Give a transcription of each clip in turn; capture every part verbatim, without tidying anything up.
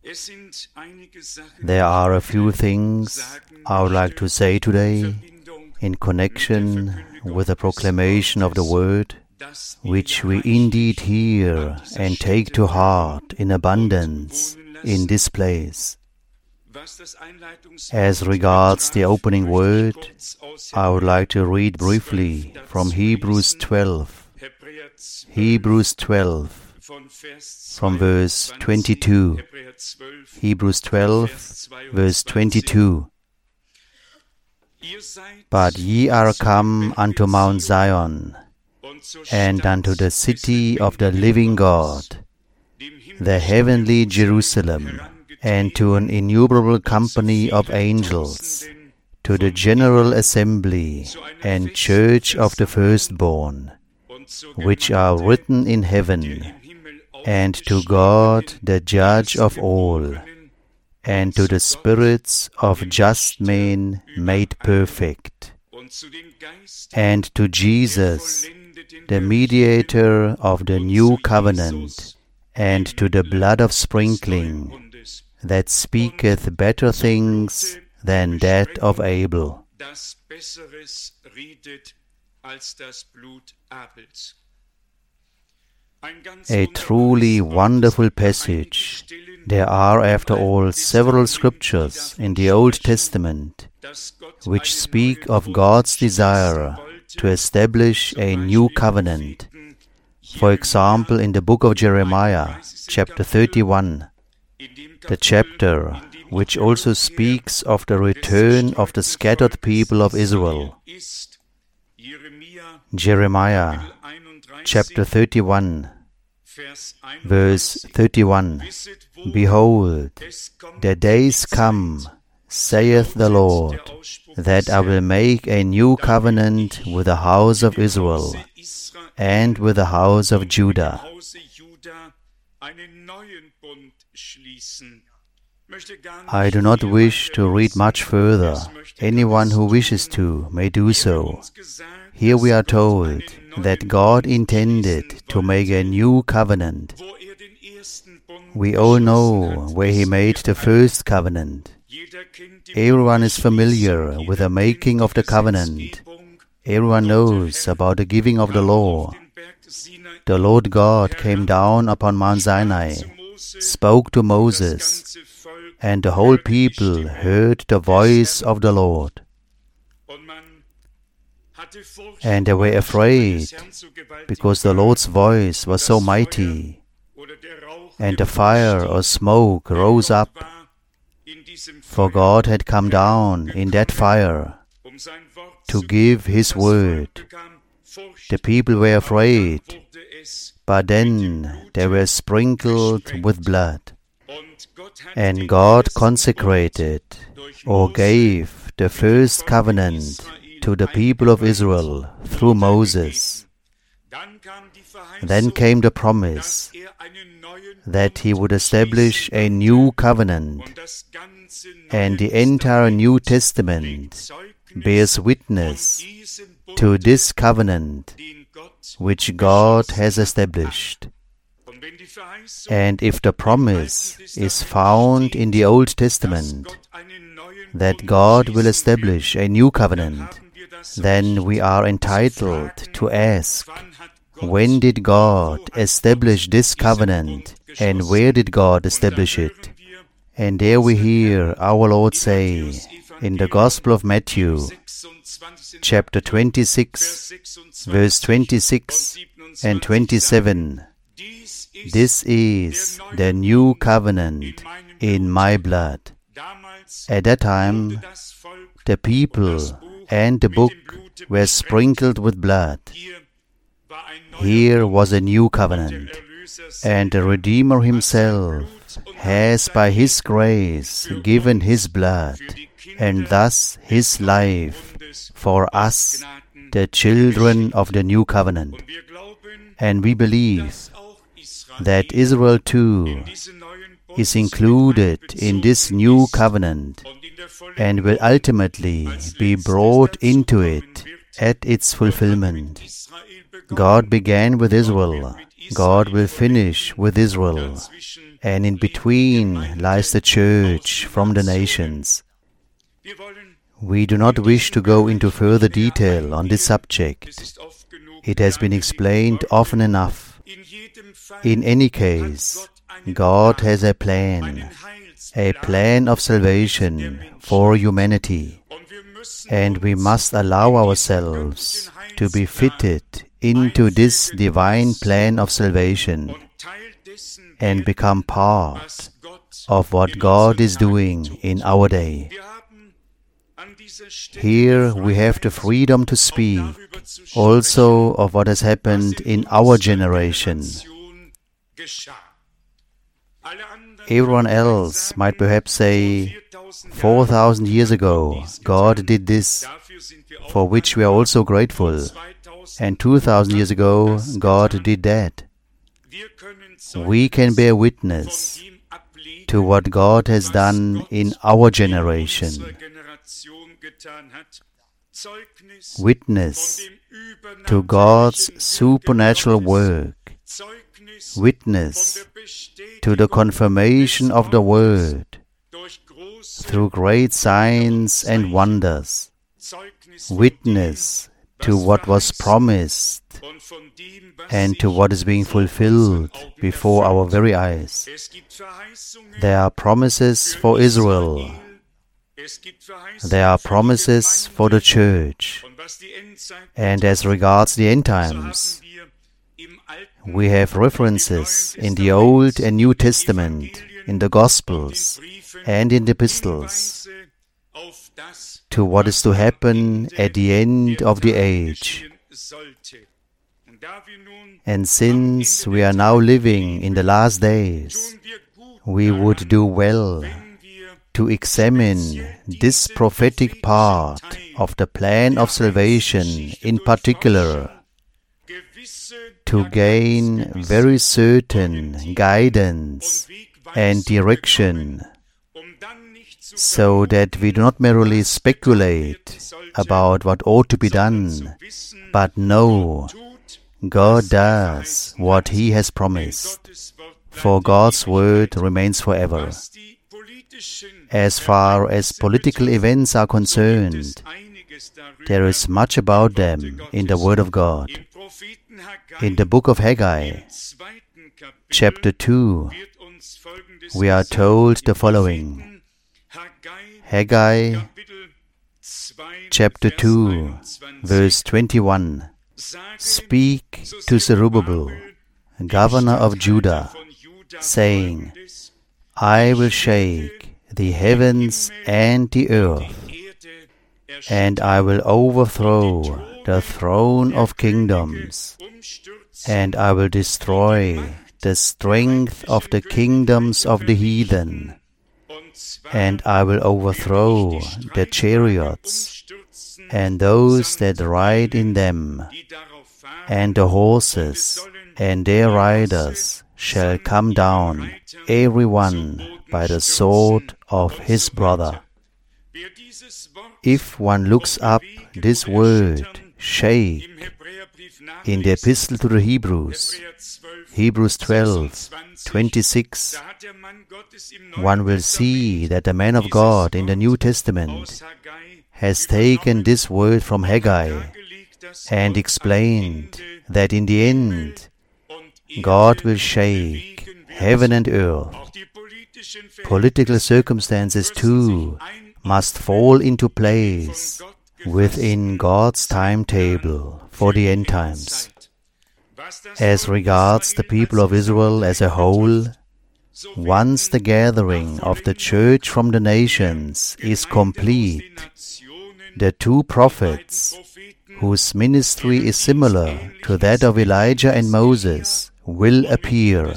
There are a few things I would like to say today in connection with the proclamation of the Word, which we indeed hear and take to heart in abundance in this place. As regards the opening word, I would like to read briefly from Hebrews twelve. Hebrews twelve, from verse twenty-two. Hebrews twelve, verse twenty-two. But ye are come unto Mount Zion, and unto the city of the living God, the heavenly Jerusalem, and to an innumerable company of angels, to the general assembly and church of the firstborn, which are written in heaven, and to God the judge of all, and to the spirits of just men made perfect, and to Jesus, the mediator of the new covenant, and to the blood of sprinkling, that speaketh better things than that of Abel. A truly wonderful passage. There are, after all, several scriptures in the Old Testament which speak of God's desire to establish a new covenant. For example, in the book of Jeremiah, chapter thirty-one, the chapter which also speaks of the return of the scattered people of Israel. Jeremiah, chapter thirty-one, verse thirty-one. Behold, the days come, saith the Lord, that I will make a new covenant with the house of Israel and with the house of Judah. I do not wish to read much further. Anyone who wishes to may do so. Here we are told that God intended to make a new covenant. We all know where He made the first covenant. Everyone is familiar with the making of the covenant. Everyone knows about the giving of the law. The Lord God came down upon Mount Sinai, spoke to Moses, and the whole people heard the voice of the Lord. And they were afraid, because the Lord's voice was so mighty, and the fire or smoke rose up, for God had come down in that fire to give His word. The people were afraid, but then they were sprinkled with blood. And God consecrated or gave the first covenant to the people of Israel through Moses. Then came the promise that He would establish a new covenant, and the entire New Testament bears witness to this covenant which God has established. And if the promise is found in the Old Testament that God will establish a new covenant, then we are entitled to ask, when did God establish this covenant, and where did God establish it? And there we hear our Lord say in the Gospel of Matthew, chapter twenty-six, verse twenty-six and twenty-seven, this is the new covenant in my blood. At that time, the people and the book were sprinkled with blood. Here was a new covenant, and the Redeemer Himself has by His grace given His blood, and thus His life for us, the children of the new covenant. And we believe that Israel too is included in this new covenant and will ultimately be brought into it at its fulfillment. God began with Israel. God will finish with Israel. And in between lies the church from the nations. We do not wish to go into further detail on this subject. It has been explained often enough. In any case, God has a plan, a plan of salvation for humanity, and we must allow ourselves to be fitted into this divine plan of salvation and become part of what God is doing in our day. Here we have the freedom to speak also of what has happened in our generation. Everyone else might perhaps say, four thousand years ago, God did this, for which we are also grateful, and two thousand years ago, God did that. We can bear witness to what God has done in our generation. Witness to God's supernatural work. Witness to the confirmation of the Word through great signs and wonders. Witness to what was promised and to what is being fulfilled before our very eyes. There are promises for Israel. There are promises for the church. And as regards the end times, we have references in the Old and New Testament, in the Gospels and in the Epistles, to what is to happen at the end of the age. And since we are now living in the last days, we would do well to examine this prophetic part of the plan of salvation in particular, to gain very certain guidance and direction, so that we do not merely speculate about what ought to be done, but know God does what He has promised, for God's word remains forever. As far as political events are concerned, there is much about them in the Word of God. In the book of Haggai, chapter two, we are told the following. Haggai, chapter two, verse twenty-one. Speak to Zerubbabel, governor of Judah, saying, I will shake the heavens and the earth, and I will overthrow the throne of kingdoms, and I will destroy the strength of the kingdoms of the heathen, and I will overthrow the chariots, and those that ride in them, and the horses and their riders shall come down, every one by the sword of his brother. If one looks up this word, shake, in the Epistle to the Hebrews, Hebrews twelve, twenty-six, one will see that the man of God in the New Testament has taken this word from Haggai and explained that in the end, God will shake heaven and earth. Political circumstances too must fall into place within God's timetable for the end times. As regards the people of Israel as a whole, once the gathering of the church from the nations is complete, the two prophets, whose ministry is similar to that of Elijah and Moses, will appear.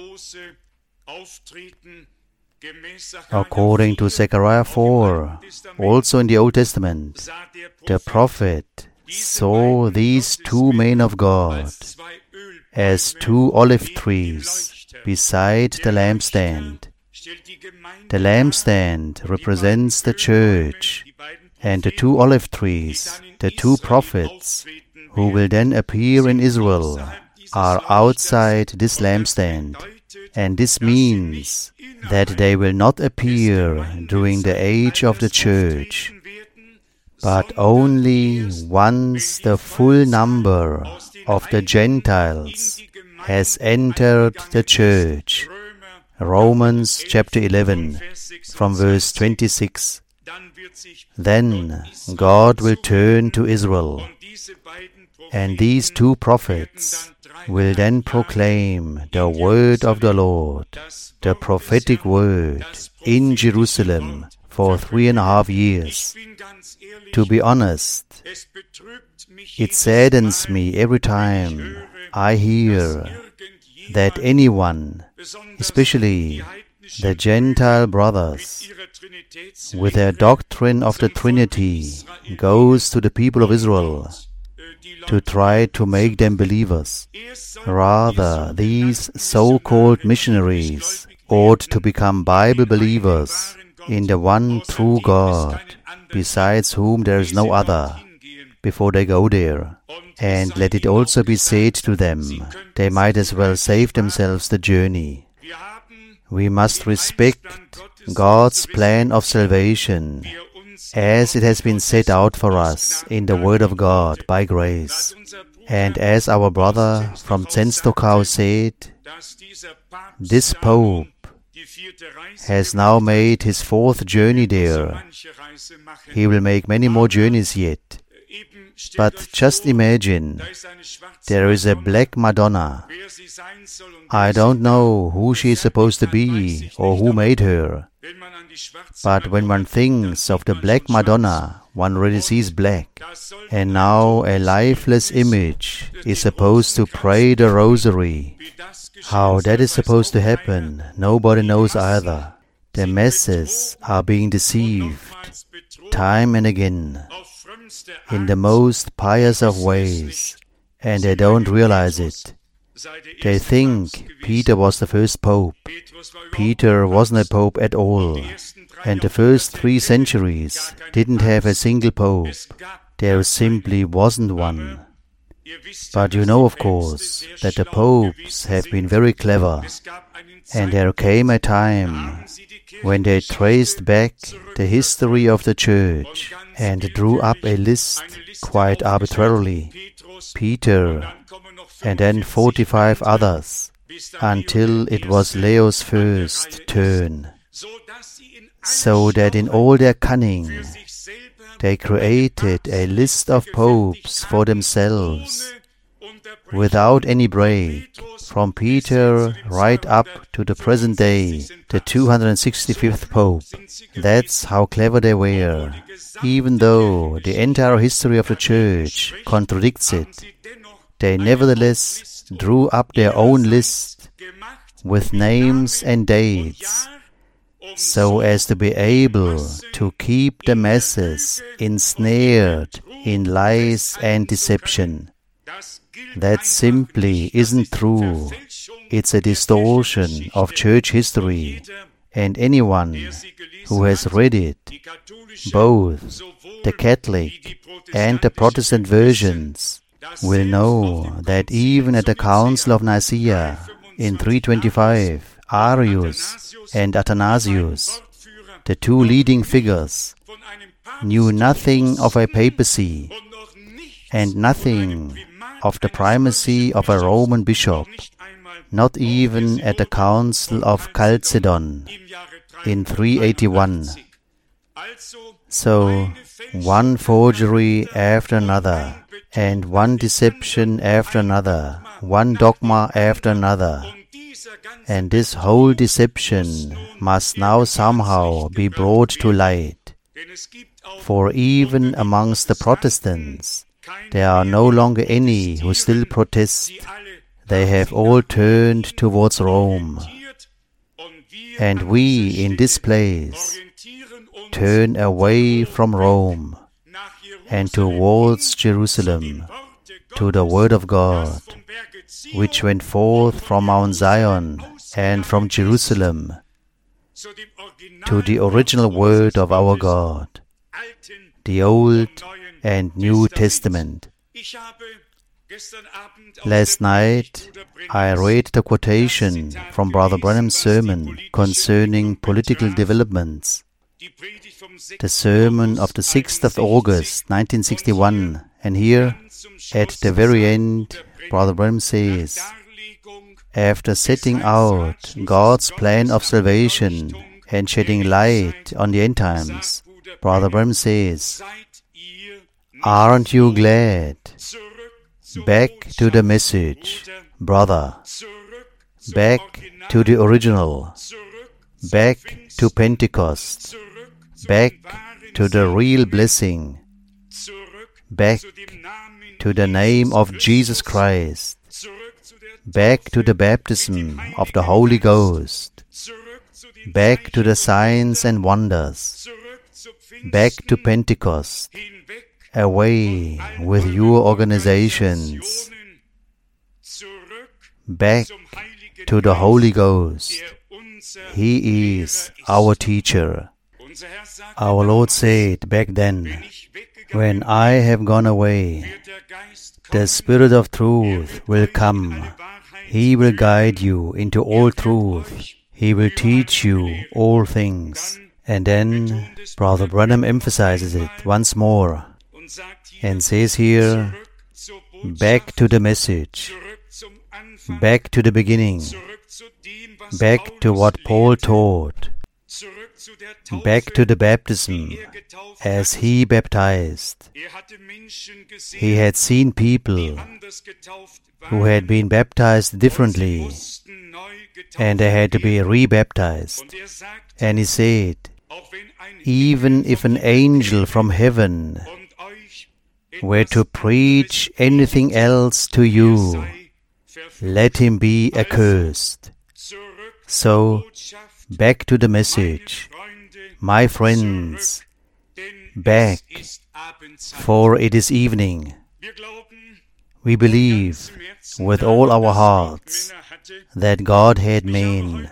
According to Zechariah four, also in the Old Testament, the prophet saw these two men of God as two olive trees beside the lampstand. The lampstand represents the church, and the two olive trees, the two prophets, who will then appear in Israel, are outside this lampstand. And this means that they will not appear during the age of the church, but only once the full number of the Gentiles has entered the church. Romans chapter eleven, from verse twenty-six. Then God will turn to Israel, and these two prophets will then proclaim the word of the Lord, the prophetic word, in Jerusalem for three and a half years. To be honest, it saddens me every time I hear that anyone, especially the Gentile brothers, with their doctrine of the Trinity, goes to the people of Israel to try to make them believers. Rather, these so-called missionaries ought to become Bible believers in the one true God, besides whom there is no other, before they go there. And let it also be said to them, they might as well save themselves the journey. We must respect God's plan of salvation, as it has been set out for us in the Word of God by grace. And as our brother from Czenstochow said, this Pope has now made his fourth journey there. He will make many more journeys yet. But just imagine, there is a black Madonna. I don't know who she is supposed to be or who made her. But when one thinks of the black Madonna, one really sees black. And now a lifeless image is supposed to pray the rosary. How that is supposed to happen, nobody knows either. The masses are being deceived time and again in the most pious of ways, and they don't realize it. They think Peter was the first pope. Peter wasn't a pope at all, and the first three centuries didn't have a single pope. There simply wasn't one. But you know, of course, that the popes have been very clever, and there came a time when they traced back the history of the church and drew up a list quite arbitrarily. Peter, and then forty-five others, until it was Leo's first turn, so that in all their cunning they created a list of popes for themselves, without any break, from Peter right up to the present day, the two hundred sixty-fifth Pope. That's how clever they were. Even though the entire history of the Church contradicts it, they nevertheless drew up their own list with names and dates, so as to be able to keep the masses ensnared in lies and deception. That simply isn't true. It's a distortion of church history, and anyone who has read it, both the Catholic and the Protestant versions, will know that even at the Council of Nicaea in three twenty-five, Arius and Athanasius, the two leading figures, knew nothing of a papacy and nothing of the primacy of a Roman bishop, not even at the Council of Chalcedon in three eighty-one. So, one forgery after another, and one deception after another, one dogma after another. And this whole deception must now somehow be brought to light. For even amongst the Protestants, there are no longer any who still protest. They have all turned towards Rome. And we in this place turn away from Rome and towards Jerusalem, to the Word of God, which went forth from Mount Zion and from Jerusalem, to the original Word of our God. the Old and New Testament. Last night I read the quotation from Brother Branham's sermon concerning political developments. The sermon of the sixth of August, nineteen sixty-one, and here, at the very end, Brother Branham says, after setting out God's plan of salvation and shedding light on the end times, Brother Branham says, aren't you glad? Back to the message, brother. Back to the original. Back to Pentecost. Back to the real blessing. Back to the name of Jesus Christ. Back to the baptism of the Holy Ghost. Back to the signs and wonders. Back to Pentecost. Away with your organizations. Back to the Holy Ghost. He is our teacher. Our Lord said back then, when I have gone away, the Spirit of truth will come. He will guide you into all truth. He will teach you all things. And then Brother Branham emphasizes it once more and says here, back to the message, back to the beginning, back to what Paul taught, back to the baptism as he baptized. He had seen people who had been baptized differently and they had to be re-baptized. And he said, even if an angel from heaven were to preach anything else to you, let him be accursed. So, back to the message, my friends, back, for it is evening. We believe with all our hearts that God had men.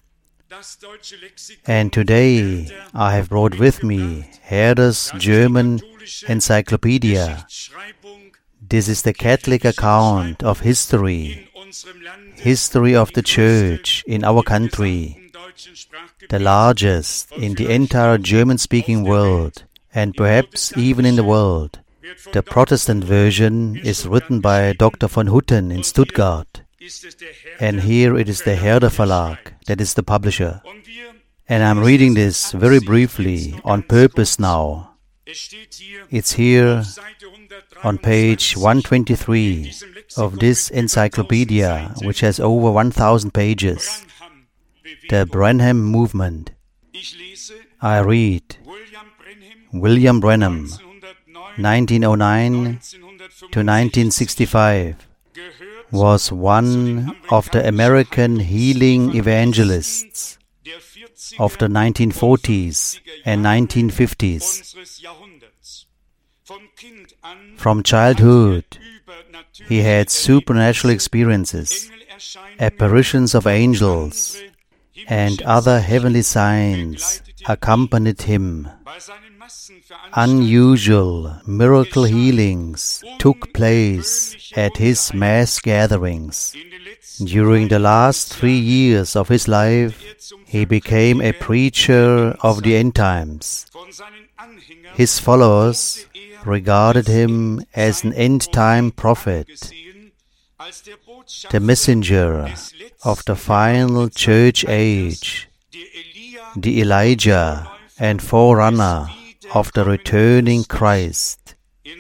And today I have brought with me Herder's German Encyclopedia. This is the Catholic account of history, history of the Church in our country, the largest in the entire German-speaking world, and perhaps even in the world. The Protestant version is written by Doctor von Hutten in Stuttgart, and here it is the Herder Verlag that is the publisher. And I'm reading this very briefly on purpose now. It's here on page one twenty-three of this encyclopedia, which has over one thousand pages. The Branham Movement. I read, William Branham, nineteen oh nine to nineteen sixty-five, was one of the American healing evangelists of the nineteen forties and nineteen fifties. From childhood, he had supernatural experiences, apparitions of angels, and other heavenly signs accompanied him. Unusual miracle healings took place at his mass gatherings. During the last three years of his life, he became a preacher of the end times. His followers regarded him as an end-time prophet, the messenger of the final church age, the Elijah and forerunner of the returning Christ.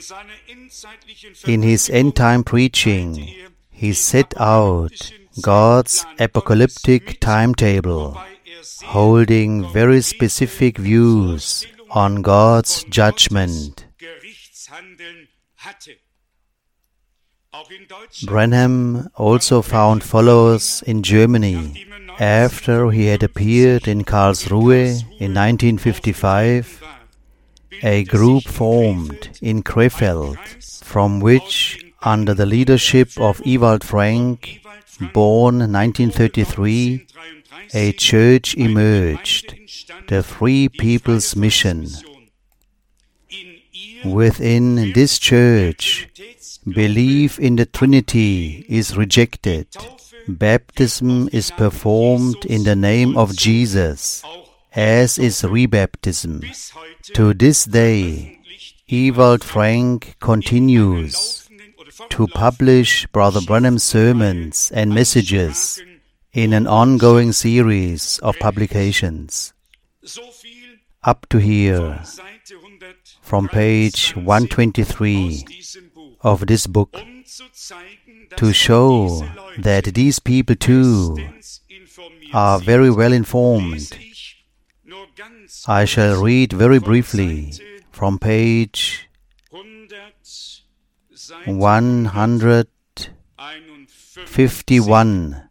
In his end-time preaching, he set out God's apocalyptic timetable, holding very specific views on God's judgment. Branham also found followers in Germany after he had appeared in Karlsruhe in nineteen fifty-five. A group formed in Krefeld, from which, under the leadership of Ewald Frank, born nineteen thirty-three, a church emerged, the Free People's Mission. Within this church, belief in the Trinity is rejected. Baptism is performed in the name of Jesus, as is rebaptism. To this day, Ewald Frank continues to publish Brother Branham's sermons and messages in an ongoing series of publications. Up to here, from page one twenty-three of this book, to show that these people too are very well informed, I shall read very briefly from page one hundred fifty-one,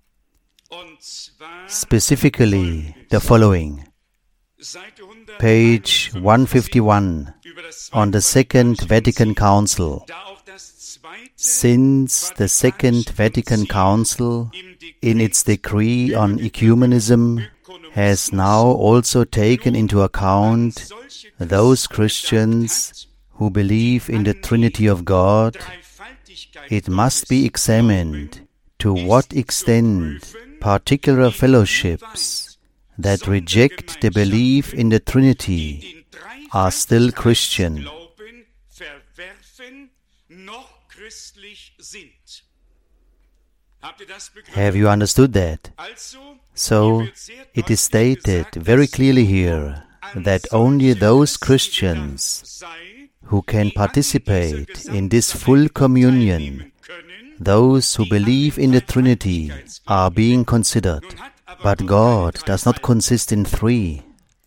specifically the following. Page one fifty-one, on the Second Vatican Council. Since the Second Vatican Council, in its decree on ecumenism, has now also taken into account those Christians who believe in the Trinity of God, it must be examined to what extent particular fellowships that reject the belief in the Trinity are still Christian. Have you understood that? So, it is stated very clearly here that only those Christians who can participate in this full communion, those who believe in the Trinity, are being considered. But God does not consist in three.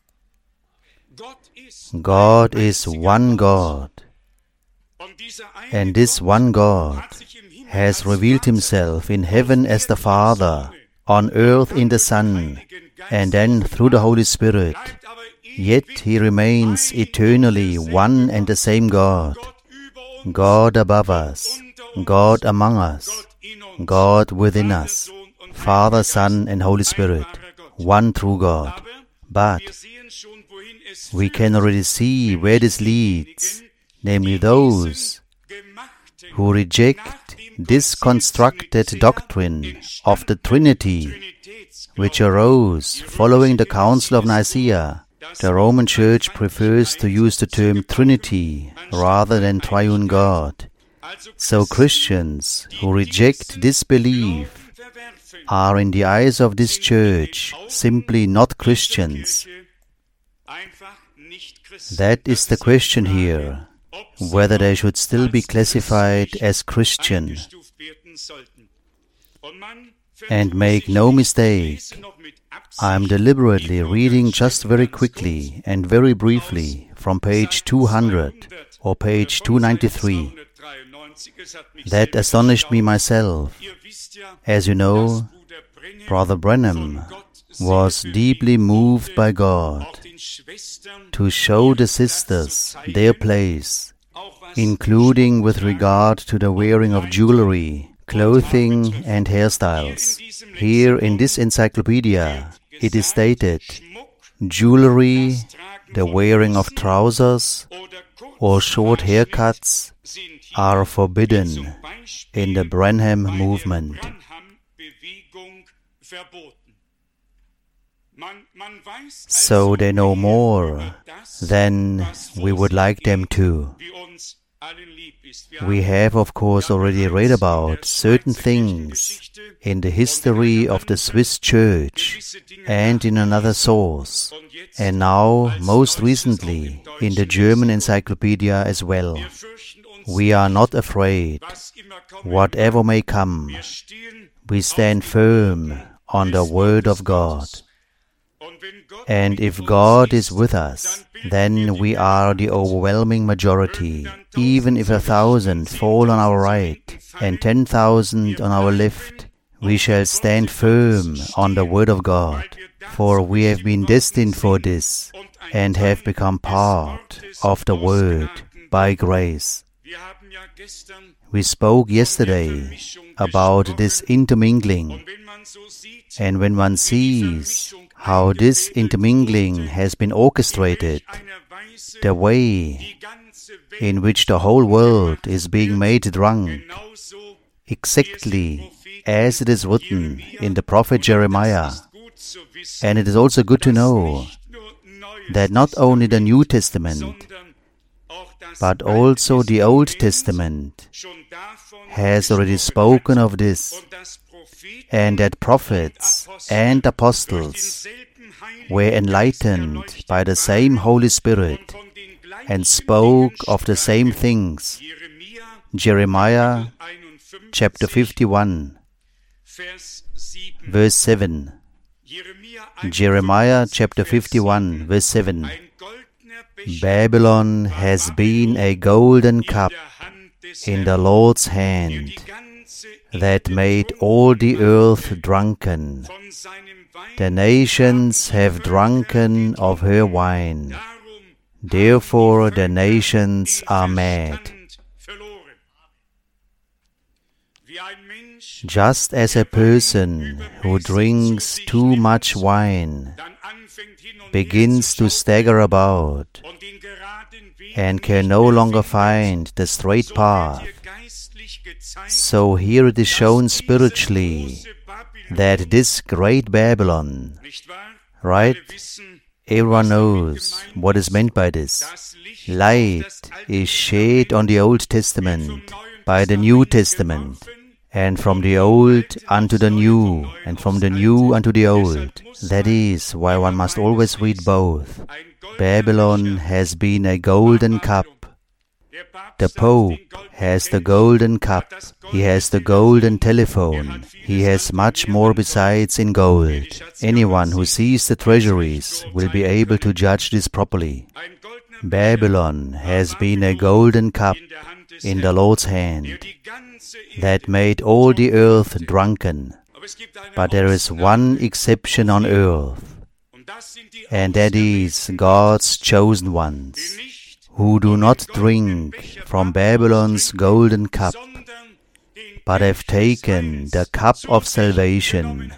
God is one God. And this one God has revealed Himself in heaven as the Father, on earth in the Son, and then through the Holy Spirit. Yet He remains eternally one and the same God. God above us, God among us, God within us, Father, Son, and Holy Spirit, one true God. But we can already see where this leads, namely those who reject this constructed doctrine of the Trinity, which arose following the Council of Nicaea. The Roman Church prefers to use the term Trinity rather than Triune God. So Christians who reject this belief are in the eyes of this church simply not Christians. That is the question here, whether they should still be classified as Christian. And make no mistake, I am deliberately reading just very quickly and very briefly from page two hundred or page two ninety-three. That astonished me myself. As you know, Brother Branham was deeply moved by God to show the sisters their place, including with regard to the wearing of jewelry, clothing and hairstyles. Here in this encyclopedia, it is stated, jewelry, the wearing of trousers, or short haircuts are forbidden in the Branham movement. So they know more than we would like them to. We have, of course, already read about certain things in the history of the Swiss Church and in another source, and now, most recently, in the German encyclopedia as well. We are not afraid. Whatever may come, we stand firm on the Word of God. And if God is with us, then we are the overwhelming majority. Even if a thousand fall on our right and ten thousand on our left, we shall stand firm on the Word of God, for we have been destined for this and have become part of the Word by grace. We spoke yesterday about this intermingling, and when one sees how this intermingling has been orchestrated, the way in which the whole world is being made drunk, exactly as it is written in the prophet Jeremiah. And it is also good to know that not only the New Testament, but also the Old Testament has already spoken of this, and that prophets and apostles were enlightened by the same Holy Spirit and spoke of the same things. Jeremiah chapter fifty-one, verse seven. Jeremiah chapter fifty-one, verse seven. Babylon has been a golden cup in the Lord's hand, that made all the earth drunken. The nations have drunken of her wine. Therefore the nations are mad. Just as a person who drinks too much wine begins to stagger about and can no longer find the straight path, so here it is shown spiritually that this great Babylon, right? Everyone knows what is meant by this. Light is shed on the Old Testament by the New Testament, and from the old unto the new, and from the new unto the old. That is why one must always read both. Babylon has been a golden cup. The Pope has the golden cup. He has the golden telephone. He has much more besides in gold. Anyone who sees the treasuries will be able to judge this properly. Babylon has been a golden cup in the Lord's hand, that made all the earth drunken. But there is one exception on earth, and that is God's chosen ones, who do not drink from Babylon's golden cup, but have taken the cup of salvation,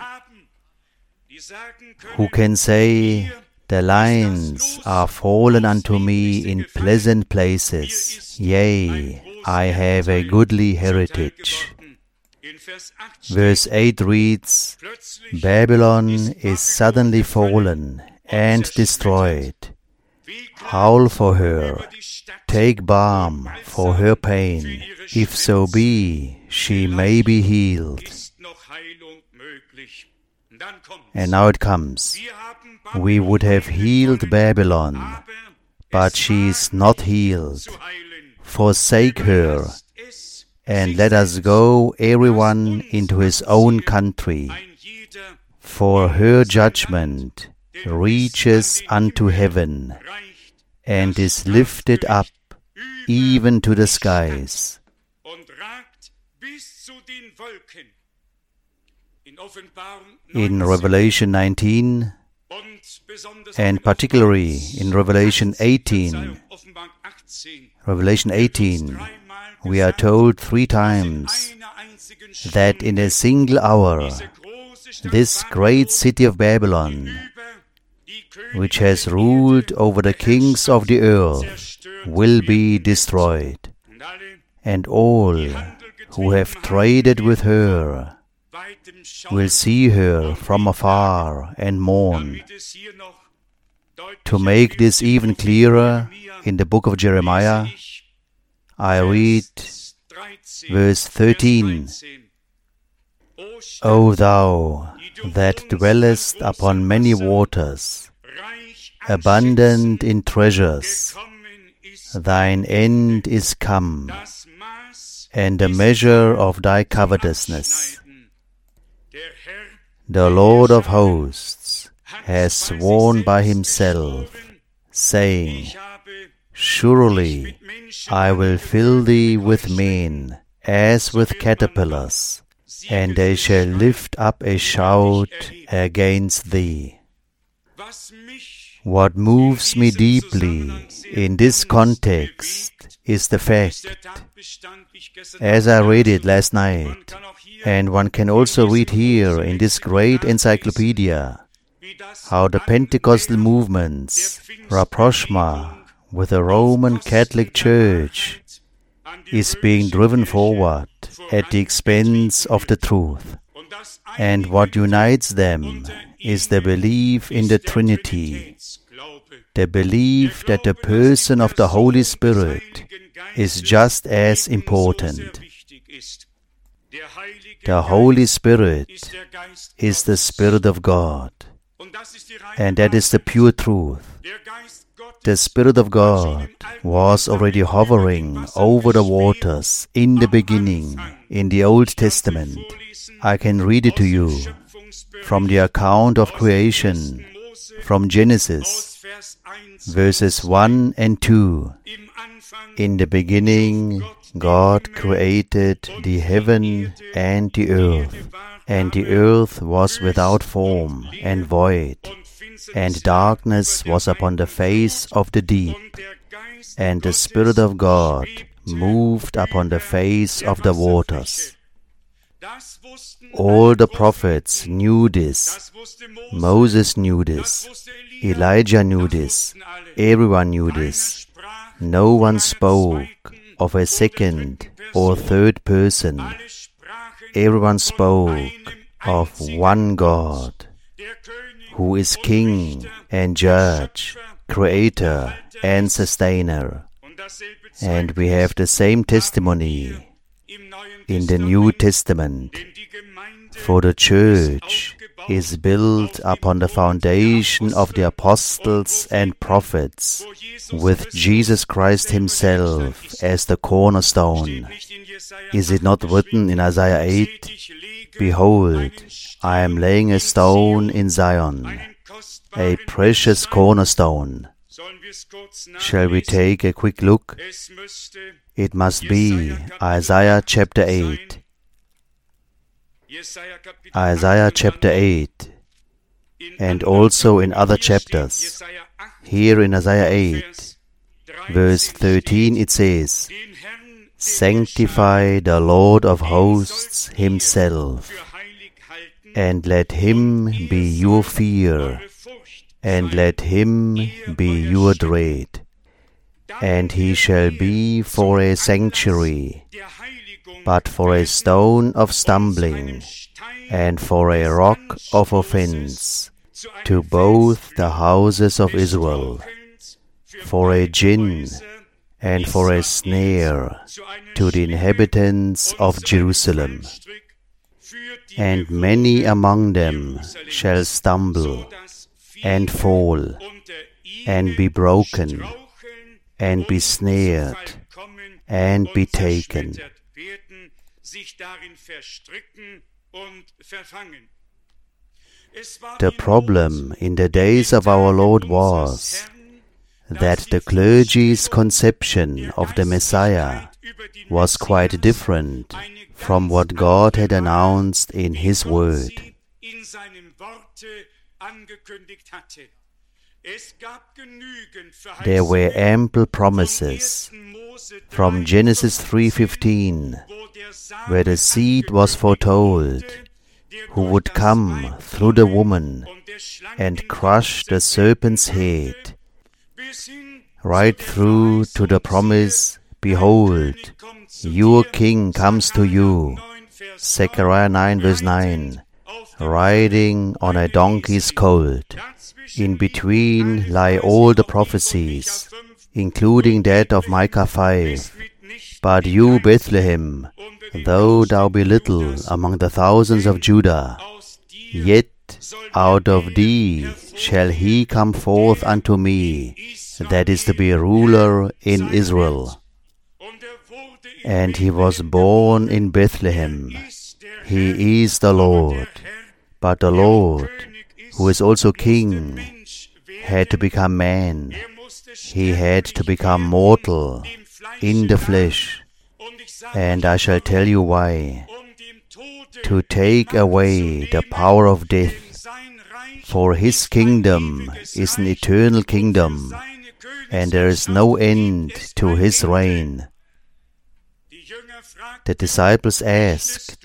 who can say, the lines are fallen unto me in pleasant places, yea, I have a goodly heritage. Verse eight reads, Babylon is suddenly fallen and destroyed. Howl for her, take balm for her pain, if so be she may be healed. And now it comes. We would have healed Babylon, but she is not healed. Forsake her, and let us go everyone into his own country, for her judgment reaches unto heaven, and is lifted up even to the skies. In Revelation nineteen, and particularly in Revelation eighteen, Revelation eighteen, we are told three times that in a single hour, this great city of Babylon, which has ruled over the kings of the earth, will be destroyed, and all who have traded with her will see her from afar and mourn. To make this even clearer, in the book of Jeremiah, I read verse thirteen. O thou that dwellest upon many waters, abundant in treasures, thine end is come, and the measure of thy covetousness. The Lord of hosts has sworn by himself, saying, Surely I will fill thee with men as with caterpillars, and they shall lift up a shout against thee. What moves me deeply in this context is the fact, as I read it last night, and one can also read here in this great encyclopedia, how the Pentecostal movements, rapprochement, with the Roman Catholic Church is being driven forward at the expense of the truth. And what unites them is the belief in the Trinity, the belief that the person of the Holy Spirit is just as important. The Holy Spirit is the Spirit of God, and that is the pure truth. The Spirit of God was already hovering over the waters in the beginning in the Old Testament. I can read it to you from the account of creation, from Genesis, verses one and two. In the beginning, God created the heaven and the earth, and the earth was without form and void, and darkness was upon the face of the deep, and the Spirit of God moved upon the face of the waters. All the prophets knew this. Moses knew this. Elijah knew this. Everyone knew this. No one spoke of a second or third person. Everyone spoke of one God, who is King and Judge, Creator and Sustainer. And we have the same testimony in the New Testament. For the Church is built upon the foundation of the apostles and prophets, with Jesus Christ Himself as the cornerstone. Is it not written in Isaiah eight, "Behold, I am laying a stone in Zion, a precious cornerstone"? Shall we take a quick look? It must be Isaiah chapter eight. Isaiah chapter eight, and also in other chapters. Here in Isaiah eight, verse thirteen, it says, "Sanctify the Lord of hosts Himself, and let Him be your fear, and let Him be your dread. And He shall be for a sanctuary, but for a stone of stumbling, and for a rock of offense, to both the houses of Israel, for a gin and for a snare to the inhabitants of Jerusalem. And many among them shall stumble and fall, and be broken, and be snared, and be taken." The problem in the days of our Lord was that the clergy's conception of the Messiah was quite different from what God had announced in His Word. There were ample promises from Genesis three fifteen, where the seed was foretold, who would come through the woman and crush the serpent's head, right through to the promise, "Behold, your king comes to you," Zechariah nine verse nine, riding on a donkey's colt. In between lie all the prophecies, including that of Micah five. "But you, Bethlehem, though thou be little among the thousands of Judah, yet out of thee shall he come forth unto me, that is to be a ruler in Israel. And he was born in Bethlehem. He is the Lord. But the Lord, who is also King, had to become man. He had to become mortal in the flesh. And I shall tell you why. To take away the power of death. For His kingdom is an eternal kingdom, and there is no end to His reign. The disciples asked,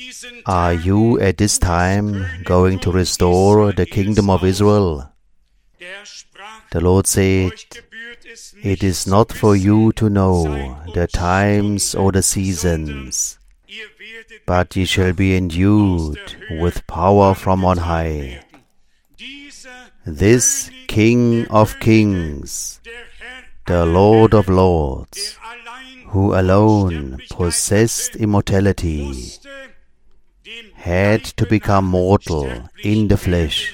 "Are you at this time going to restore the kingdom of Israel?" The Lord said, "It is not for you to know the times or the seasons, but ye shall be endued with power from on high." This King of kings, the Lord of lords, who alone possessed immortality, had to become mortal in the flesh.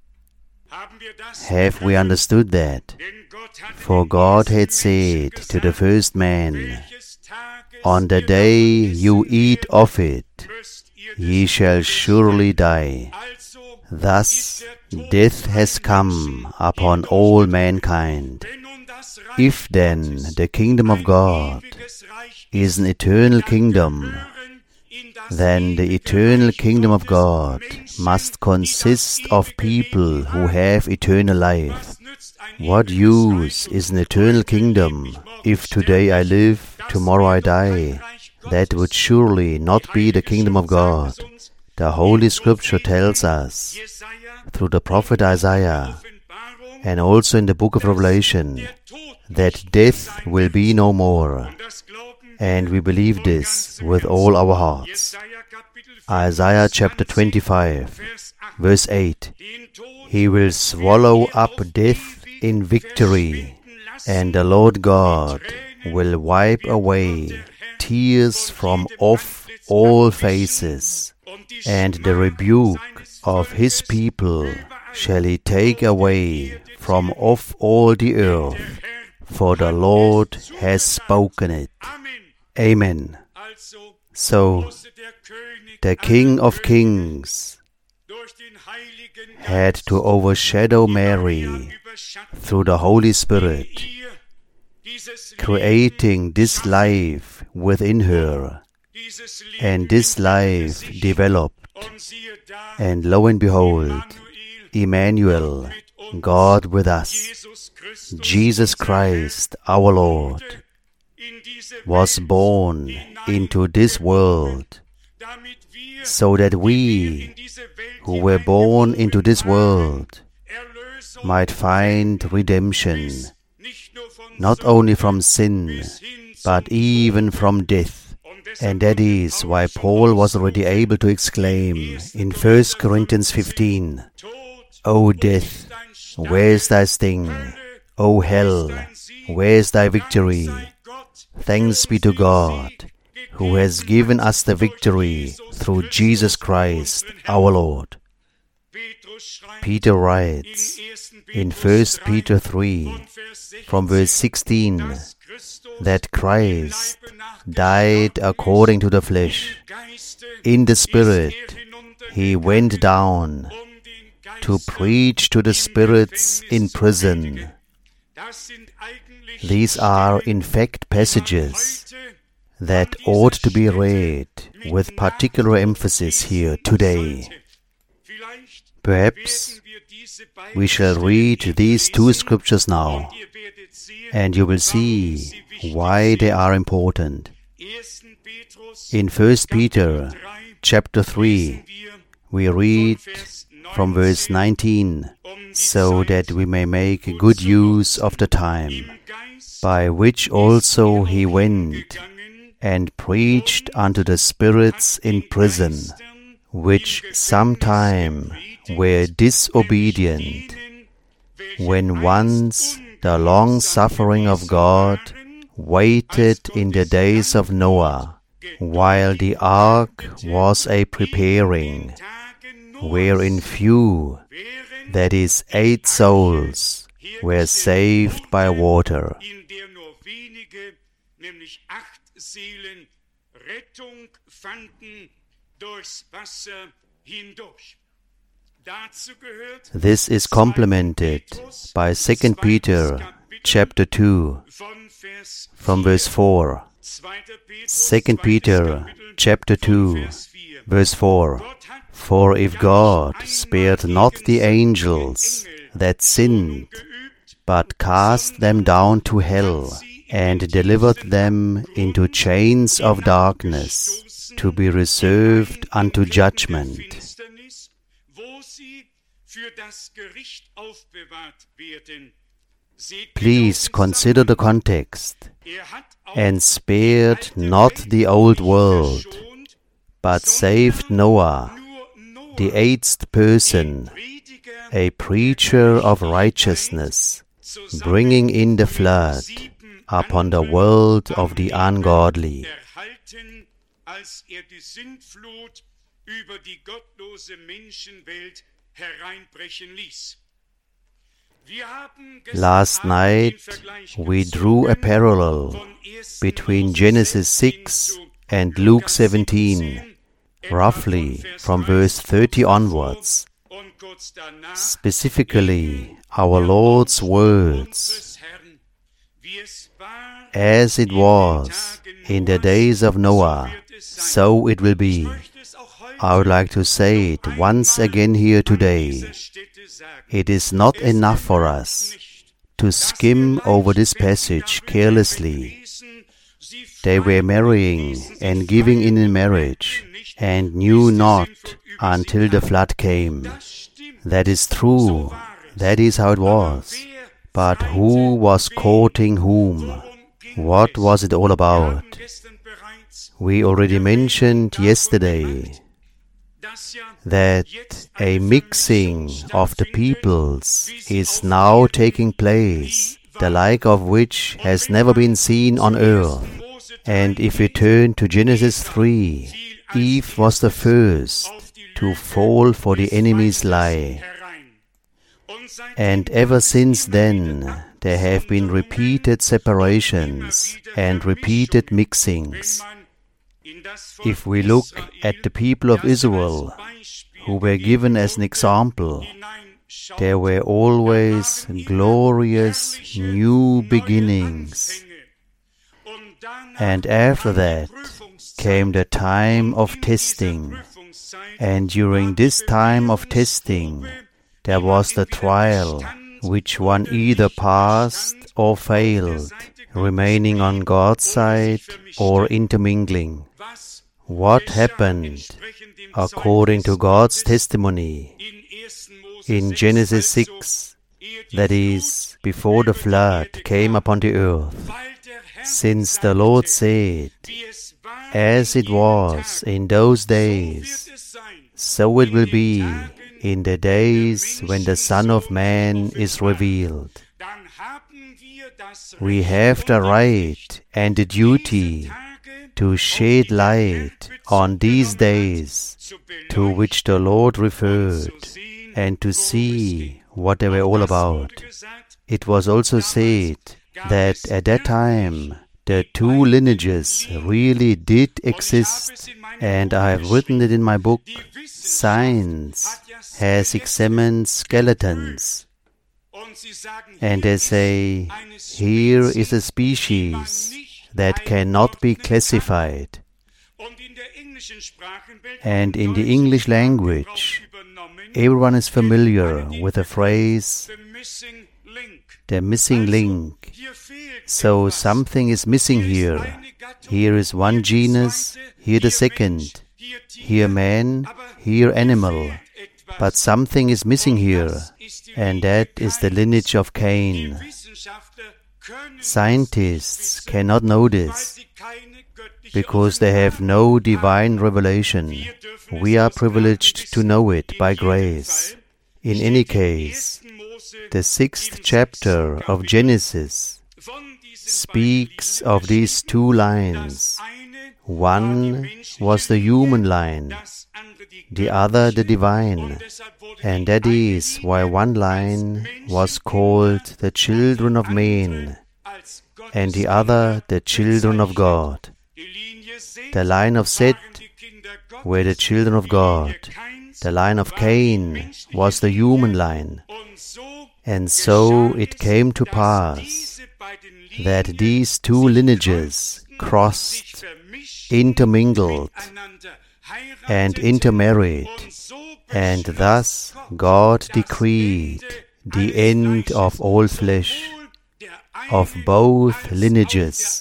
Have we understood that? For God had said to the first man, "On the day you eat of it, ye shall surely die." Thus death has come upon all mankind. If then the kingdom of God is an eternal kingdom, then the eternal kingdom of God must consist of people who have eternal life. What use is an eternal kingdom if today I live, tomorrow I die? That would surely not be the kingdom of God. The Holy Scripture tells us, through the prophet Isaiah, and also in the book of Revelation, that death will be no more. And we believe this with all our hearts. Isaiah chapter twenty-five, verse eight. He will swallow up death in victory, and the Lord God will wipe away tears from off all faces, and the rebuke of his people shall he take away from off all the earth, for the Lord has spoken it. Amen. So, the King of kings had to overshadow Mary through the Holy Spirit, creating this life within her, and this life developed, and lo and behold, Emmanuel, God with us, Jesus Christ our Lord, was born into this world, so that we, who were born into this world, might find redemption, not only from sin, but even from death. And that is why Paul was already able to exclaim in First Corinthians fifteen, "O death, where is thy sting? O hell, where is thy victory? Thanks be to God, who has given us the victory through Jesus Christ our Lord." Peter writes in First Peter three, from verse sixteen, that Christ died according to the flesh. In the Spirit, he went down to preach to the spirits in prison. These are in fact passages that ought to be read with particular emphasis here today. Perhaps we shall read these two scriptures now, and you will see why they are important. In First Peter chapter three, we read from verse nineteen, "So that we may make good use of the time, by which also he went and preached unto the spirits in prison, which sometime were disobedient, when once the long suffering of God waited in the days of Noah, while the ark was a preparing, wherein few, that is, eight souls, were saved by water." This is complemented by Second Peter chapter two, from verse four. Second Peter chapter two, verse four. "For if God spared not the angels that sinned, but cast them down to hell, and delivered them into chains of darkness, to be reserved unto judgment, Please consider the context, and spared not the old world, but saved Noah, the eighth person, a preacher of righteousness, bringing in the flood upon the world of the ungodly. Last night we drew a parallel between Genesis six and Luke seventeen, roughly from verse thirty onwards. Specifically, our Lord's words, "As it was in the days of Noah, so it will be." I would like to say it once again here today. It is not enough for us to skim over this passage carelessly. They were marrying and giving in in marriage and knew not until the flood came. That is true. That is how it was. But who was courting whom? What was it all about? We already mentioned yesterday that a mixing of the peoples is now taking place, the like of which has never been seen on earth. And if we turn to Genesis three, Eve was the first to fall for the enemy's lie. And ever since then, there have been repeated separations and repeated mixings. If we look at the people of Israel, who were given as an example, there were always glorious new beginnings. And after that came the time of testing. And during this time of testing, there was the trial, which one either passed or failed, remaining on God's side or intermingling. What happened according to God's testimony in Genesis six, that is, before the flood came upon the earth? Since the Lord said, "As it was in those days, so it will be in the days when the Son of Man is revealed." We have the right and the duty to shed light on these days to which the Lord referred, and to see what they were all about. It was also said that at that time the two lineages really did exist, and I have written it in my book. Science has examined skeletons, and they say, here is a species that cannot be classified. And in the English language, everyone is familiar with the phrase, the missing link. So something is missing here. Here is one genus, here the second. Here man, here animal. But something is missing here, and that is the lineage of Cain. Scientists cannot know this, because they have no divine revelation. We are privileged to know it by grace. In any case, the sixth chapter of Genesis speaks of these two lines. One was the human line, the other the divine, and that is why one line was called the children of men, and the other the children of God. The line of Seth were the children of God. The line of Cain was the human line. And so it came to pass that these two lineages crossed, intermingled, and intermarried, and thus God decreed the end of all flesh, of both lineages.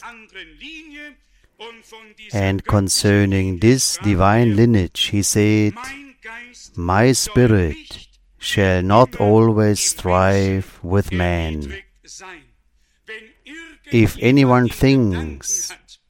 And concerning this divine lineage, he said, "My spirit shall not always strive with man. If anyone thinks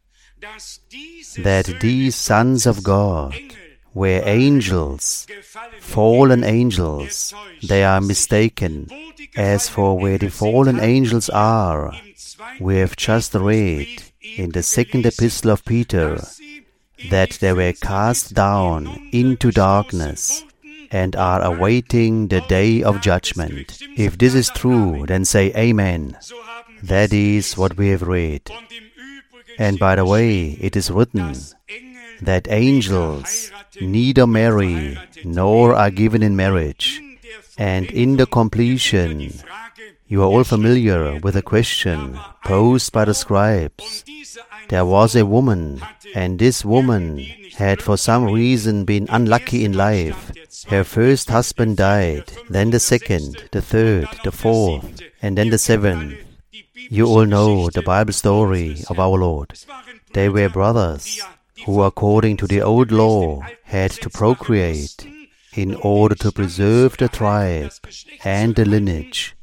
that these sons of God were angels, fallen angels, they are mistaken. As for where the fallen angels are, we have just read in the second epistle of Peter that they were cast down into darkness and are awaiting the day of judgment. If this is true, then say Amen. That is what we have read. And by the way, it is written that angels neither marry nor are given in marriage. And in the completion, you are all familiar with the question posed by the scribes. There was a woman, and this woman had for some reason been unlucky in life. Her first husband died, then the second, the third, the fourth, and then the seventh. You all know the Bible story of our Lord. They were brothers who, according to the old law, had to procreate in order to preserve the tribe and the lineage.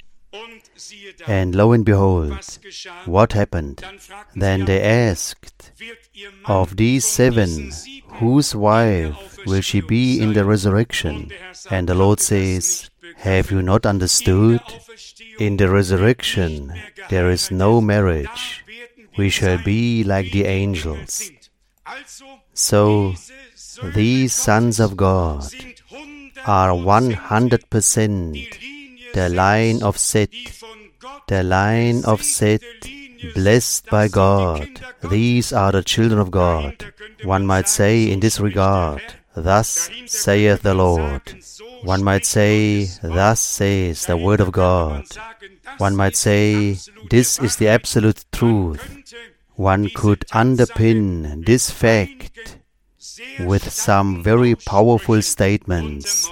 And lo and behold, what happened? Then they asked, of these seven, whose wife will she be in the resurrection? And the Lord says, have you not understood? In the resurrection there is no marriage. We shall be like the angels. So, these sons of God are one hundred percent the line of Seth, the line of Seth, blessed by God. These are the children of God. One might say in this regard, thus saith the Lord. One might say, thus says the Word of God. One might say, this is the absolute truth. One could underpin this fact with some very powerful statements.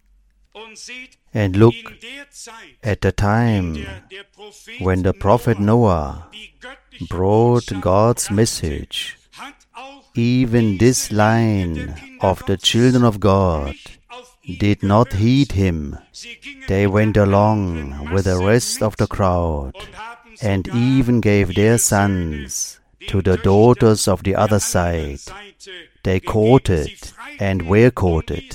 And look at the time when the prophet Noah brought God's message. Even this line of the children of God did not heed him. They went along with the rest of the crowd and even gave their sons to the daughters of the other side. They courted and were courted.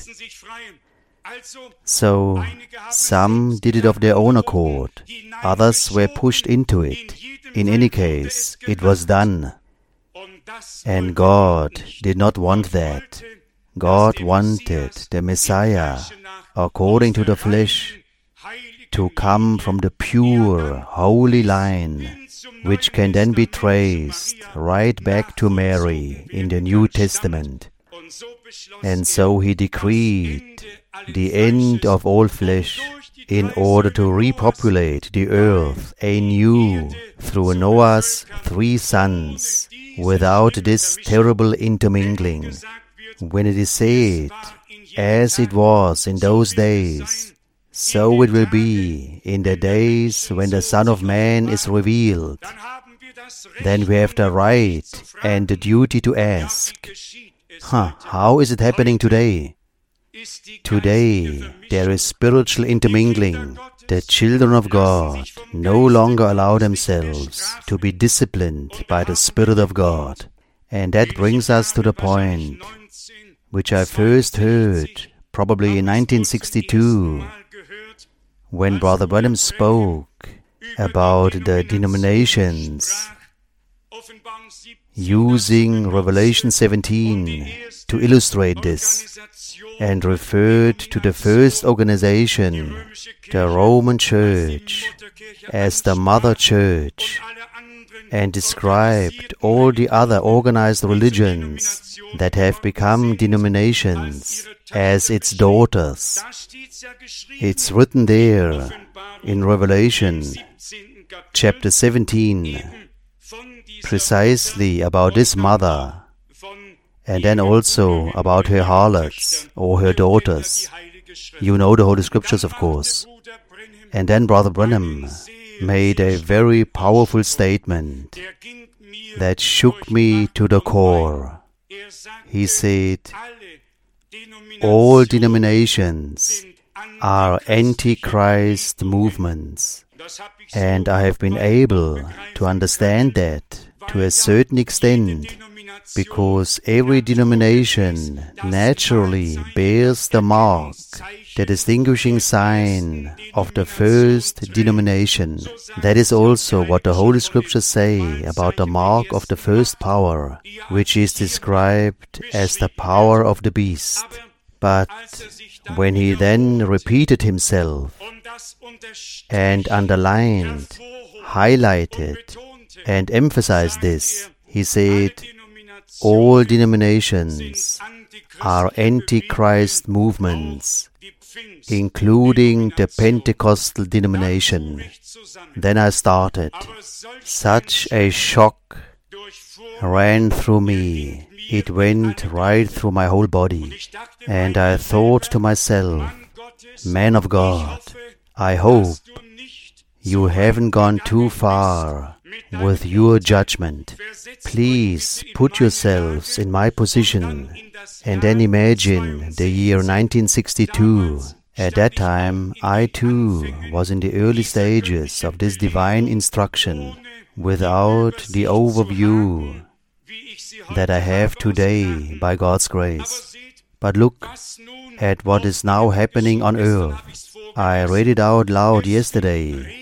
So, some did it of their own accord, others were pushed into it. In any case, it was done. And God did not want that. God wanted the Messiah, according to the flesh, to come from the pure, holy line, which can then be traced right back to Mary in the New Testament. And so he decreed the end of all flesh in order to repopulate the earth anew through Noah's three sons, without this terrible intermingling. When it is said, as it was in those days, so it will be in the days when the Son of Man is revealed, then we have the right and the duty to ask, huh, how is it happening today? Today there is spiritual intermingling. The children of God no longer allow themselves to be disciplined by the Spirit of God. And that brings us to the point which I first heard probably in nineteen sixty-two, when Brother Branham spoke about the denominations, using Revelation seventeen to illustrate this, and referred to the first organization, the Roman Church, as the Mother Church, and described all the other organized religions that have become denominations as its daughters. It's written there in Revelation chapter seventeen, precisely about this mother, and then also about her harlots or her daughters. You know the Holy Scriptures, of course. And then Brother Branham made a very powerful statement that shook me to the core. He said, all denominations are Antichrist movements. And I have been able to understand that to a certain extent, because every denomination naturally bears the mark, the distinguishing sign of the first denomination. That is also what the Holy Scriptures say about the mark of the first power, which is described as the power of the beast. But when he then repeated himself and underlined, highlighted, and emphasized this, he said, all denominations are Antichrist movements, including the Pentecostal denomination. Then I started. Such a shock ran through me. It went right through my whole body. And I thought to myself, man of God, I hope you haven't gone too far with your judgment. Please put yourselves in my position and then imagine the year nineteen sixty-two. At that time, I too was in the early stages of this divine instruction, without the overview that I have today by God's grace. But look at what is now happening on earth. I read it out loud yesterday.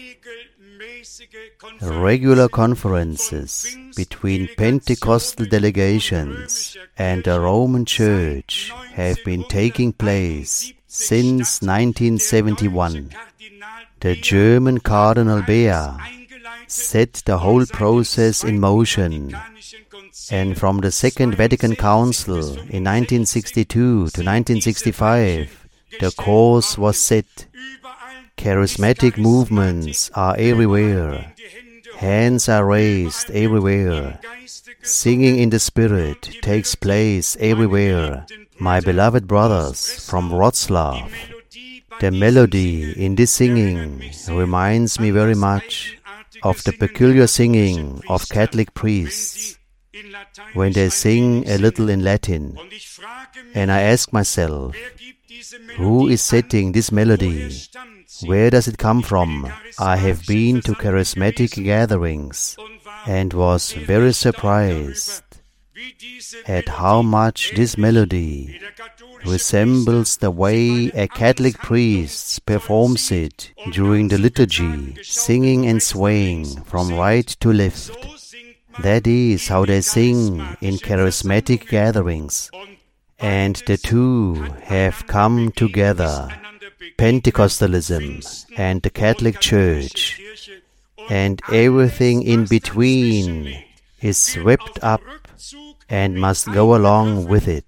Regular conferences between Pentecostal delegations and the Roman Church have been taking place since nineteen seventy-one. The German Cardinal Beer set the whole process in motion, and from the Second Vatican Council in nineteen sixty-two to nineteen sixty-five, the course was set. Charismatic movements are everywhere. Hands are raised everywhere. Singing in the Spirit takes place everywhere. My beloved brothers from Wroclaw, the melody in this singing reminds me very much of the peculiar singing of Catholic priests when they sing a little in Latin. And I ask myself, who is setting this melody? Where does it come from? I have been to charismatic gatherings and was very surprised at how much this melody resembles the way a Catholic priest performs it during the liturgy, singing and swaying from right to left. That is how they sing in charismatic gatherings. And the two have come together, Pentecostalism and the Catholic Church, and everything in between is swept up and must go along with it.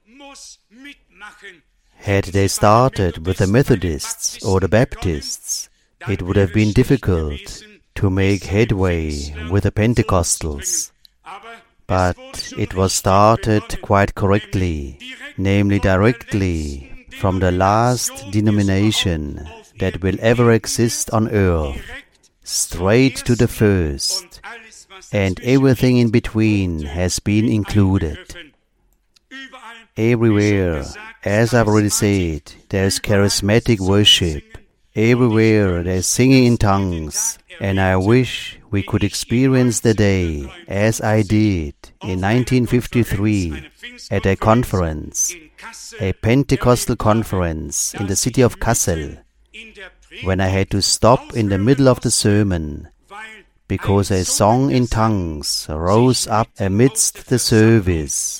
Had they started with the Methodists or the Baptists, it would have been difficult to make headway with the Pentecostals. But it was started quite correctly, namely directly from the last denomination that will ever exist on earth, straight to the first, and everything in between has been included. Everywhere, as I've already said, there is charismatic worship. Everywhere there is singing in tongues, and I wish we could experience the day, as I did in nineteen fifty-three at a conference, a Pentecostal conference in the city of Kassel, when I had to stop in the middle of the sermon because a song in tongues rose up amidst the service,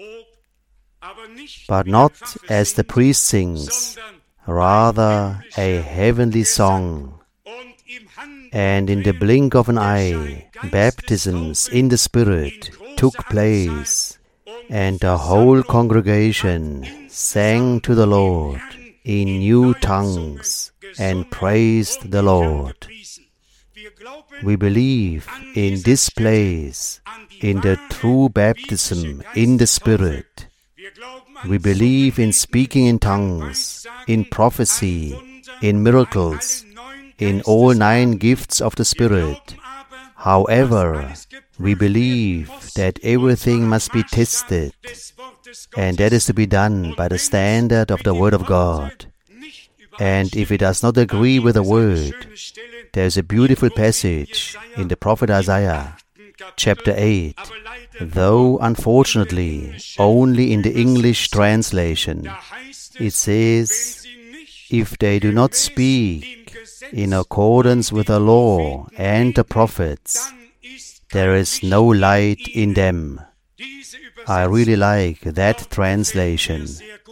but not as the priest sings, rather a heavenly song. And in the blink of an eye, baptisms in the Spirit took place, and the whole congregation sang to the Lord in new tongues and praised the Lord. We believe in this place, in the true baptism in the Spirit. We believe in speaking in tongues, in prophecy, in miracles, in all nine gifts of the Spirit. However, we believe that everything must be tested, and that is to be done by the standard of the Word of God, And if it does not agree with the word, there is a beautiful passage in the prophet Isaiah, chapter eight, though unfortunately only in the English translation. It says, if they do not speak in accordance with the law and the prophets, there is no light in them. I really like that translation.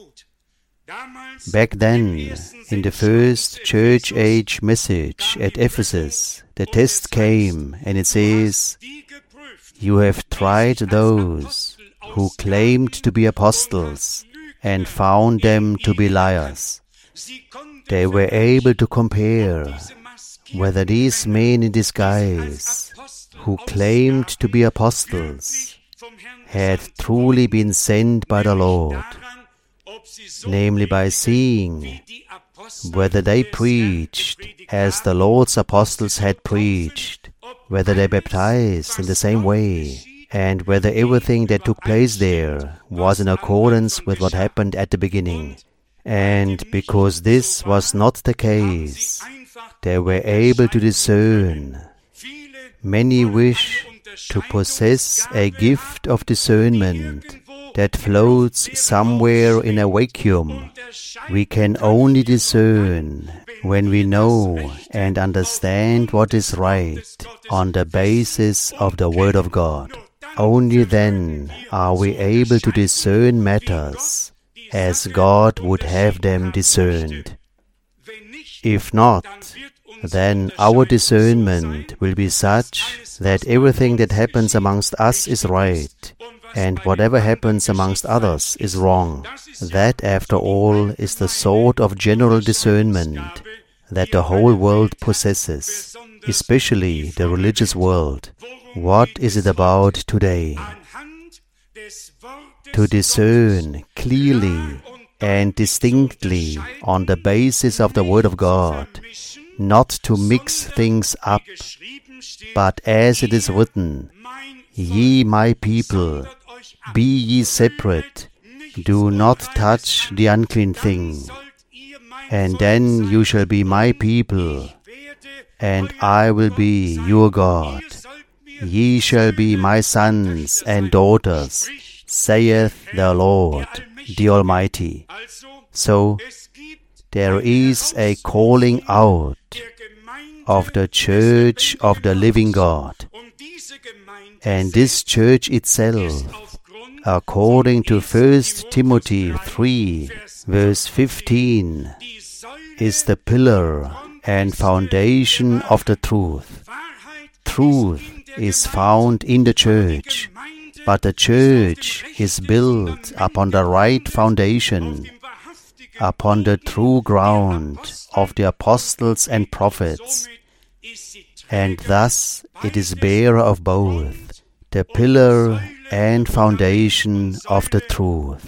Back then, in the first church age message at Ephesus, the test came and it says, you have tried those who claimed to be apostles and found them to be liars. They were able to compare whether these men in disguise, who claimed to be apostles, had truly been sent by the Lord, namely by seeing whether they preached as the Lord's apostles had preached, whether they baptized in the same way, and whether everything that took place there was in accordance with what happened at the beginning. And because this was not the case, they were able to discern. Many wish to possess a gift of discernment that floats somewhere in a vacuum. We can only discern when we know and understand what is right on the basis of the Word of God. Only then are we able to discern matters as God would have them discerned. If not, then our discernment will be such that everything that happens amongst us is right, and whatever happens amongst others is wrong. That, after all, is the sort of general discernment that the whole world possesses, especially the religious world. What is it about today? To discern clearly and distinctly on the basis of the Word of God, not to mix things up, but as it is written, ye my people, be ye separate, do not touch the unclean thing, and then you shall be my people, and I will be your God. Ye shall be my sons and daughters, saith the Lord, the Almighty. So, there is a calling out of the church of the living God. And this church itself, according to First Timothy three, verse fifteen, is the pillar and foundation of the truth. Truth is found in the church, but the church is built upon the right foundation, upon the true ground of the apostles and prophets, and thus it is bearer of both, the pillar and foundation of the truth.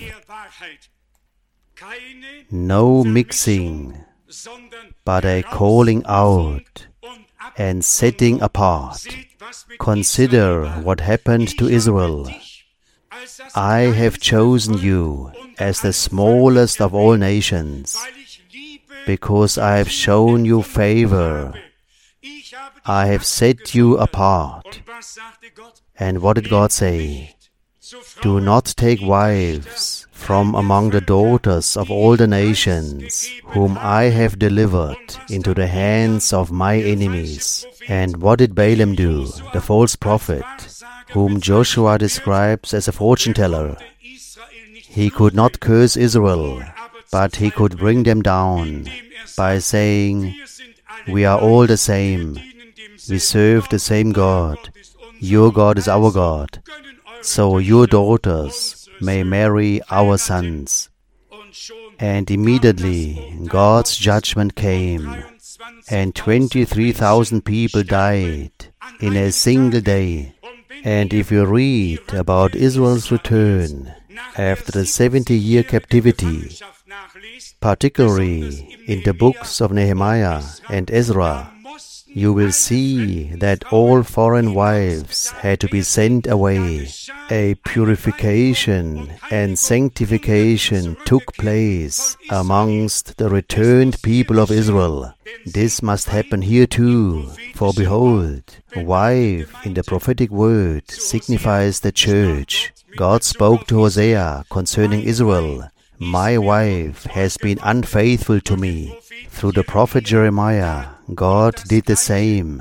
No mixing, but a calling out and setting apart. Consider what happened to Israel. I have chosen you as the smallest of all nations, because I have shown you favor. I have set you apart. And what did God say? Do not take wives from among the daughters of all the nations, whom I have delivered into the hands of my enemies. And what did Balaam do, the false prophet, whom Joshua describes as a fortune-teller? He could not curse Israel, but he could bring them down by saying, we are all the same. We serve the same God. Your God is our God. So your daughters may marry our sons. And immediately God's judgment came, and twenty-three thousand people died in a single day. And if you read about Israel's return after the seventy-year captivity, particularly in the books of Nehemiah and Ezra, you will see that all foreign wives had to be sent away. A purification and sanctification took place amongst the returned people of Israel. This must happen here too, for behold, wife in the prophetic word signifies the church. God spoke to Hosea concerning Israel, "My wife has been unfaithful to me." Through the prophet Jeremiah, God did the same.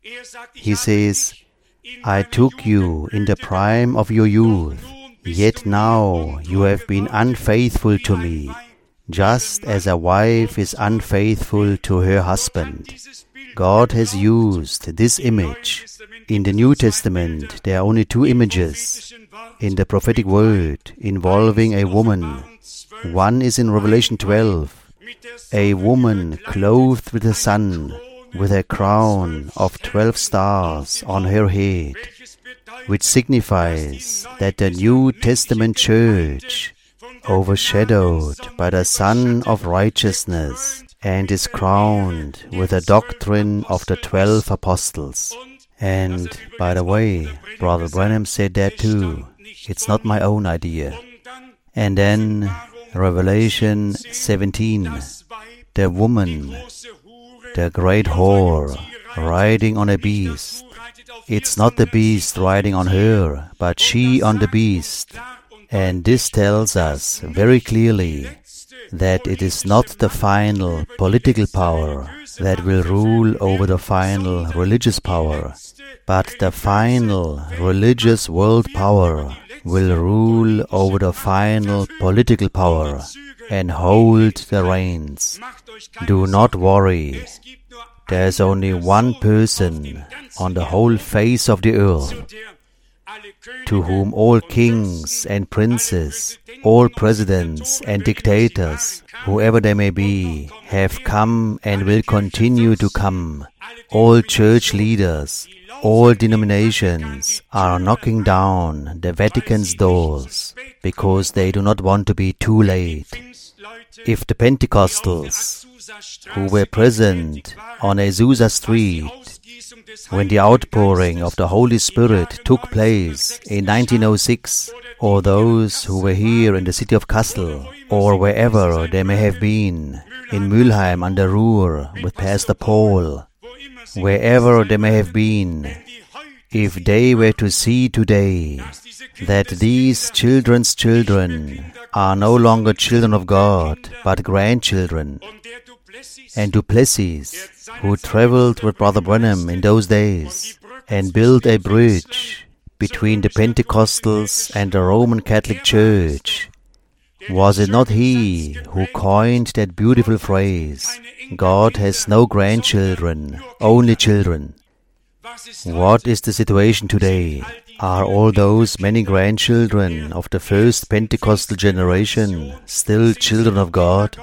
He says, "I took you in the prime of your youth, yet now you have been unfaithful to me, just as a wife is unfaithful to her husband." God has used this image. In the New Testament, there are only two images in the prophetic word involving a woman. One is in Revelation twelve, a woman clothed with the sun, with a crown of twelve stars on her head, which signifies that the New Testament church, overshadowed by the Sun of Righteousness, and is crowned with the doctrine of the twelve apostles. And, by the way, Brother Branham said that too. It's not my own idea. And then, Revelation seventeen, the woman, the great whore, riding on a beast. It's not the beast riding on her, but she on the beast. And this tells us very clearly that it is not the final political power that will rule over the final religious power, but the final religious world power will rule over the final political power and hold the reins. Do not worry. There is only one person on the whole face of the earth to whom all kings and princes, all presidents and dictators, whoever they may be, have come and will continue to come. All church leaders, all denominations are knocking down the Vatican's doors because they do not want to be too late. If the Pentecostals, who were present on Azusa Street when the outpouring of the Holy Spirit took place in nineteen oh six, or those who were here in the city of Kassel, or wherever they may have been, in Mülheim an der Ruhr with Pastor Paul, wherever they may have been, if they were to see today that these children's children are no longer children of God, but grandchildren, and Du Plessis, who traveled with Brother Branham in those days and built a bridge between the Pentecostals and the Roman Catholic Church, was it not he who coined that beautiful phrase, "God has no grandchildren, only children"? What is the situation today? Are all those many grandchildren of the first Pentecostal generation still children of God?